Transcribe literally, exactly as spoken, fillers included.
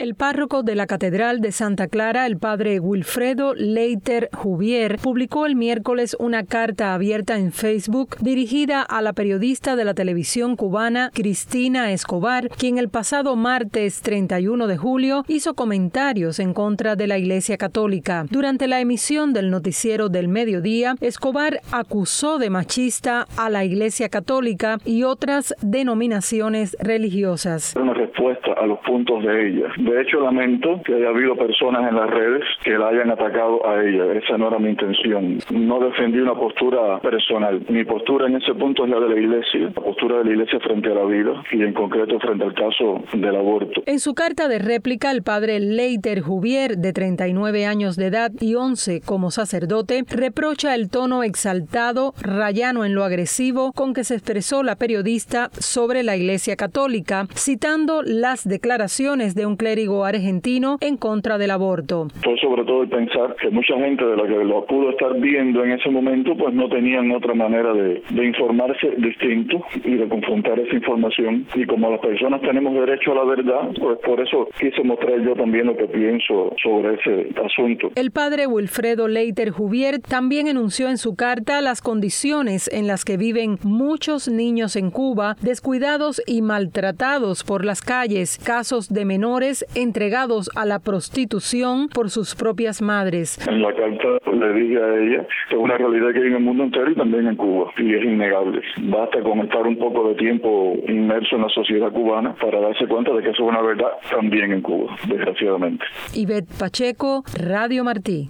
El párroco de la Catedral de Santa Clara, el padre Wilfredo Leiter Juvier, publicó el miércoles una carta abierta en Facebook dirigida a la periodista de la televisión cubana Cristina Escobar, quien el pasado martes treinta y uno de julio hizo comentarios en contra de la Iglesia Católica. Durante la emisión del noticiero del mediodía, Escobar acusó de machista a la Iglesia Católica y otras denominaciones religiosas. Una respuesta a los puntos de ella. De hecho, lamento que haya habido personas en las redes que la hayan atacado a ella. Esa no era mi intención. No defendí una postura personal. Mi postura en ese punto es la de la Iglesia, la postura de la Iglesia frente a la vida y en concreto frente al caso del aborto. En su carta de réplica, el padre Leiter Juvier, de treinta y nueve años de edad y once como sacerdote, reprocha el tono exaltado, rayano en lo agresivo, con que se expresó la periodista sobre la Iglesia Católica, citando las declaraciones de un clérigo argentino en contra del aborto. Por sobre todo el pensar que mucha gente de la que lo pudo estar viendo en ese momento pues no tenían otra manera de, de informarse distinto y de confrontar esa información, y como las personas tenemos derecho a la verdad, pues por eso quise mostrar yo también lo que pienso sobre ese asunto. El padre Wilfredo Leiter Juvier también enunció en su carta las condiciones en las que viven muchos niños en Cuba, descuidados y maltratados por las calles, casos de menores entregados a la prostitución por sus propias madres. En la carta le dije a ella que es una realidad que hay en el mundo entero y también en Cuba, y es innegable. Basta con estar un poco de tiempo inmerso en la sociedad cubana para darse cuenta de que eso es una verdad también en Cuba, desgraciadamente. Ivette Pacheco, Radio Martí.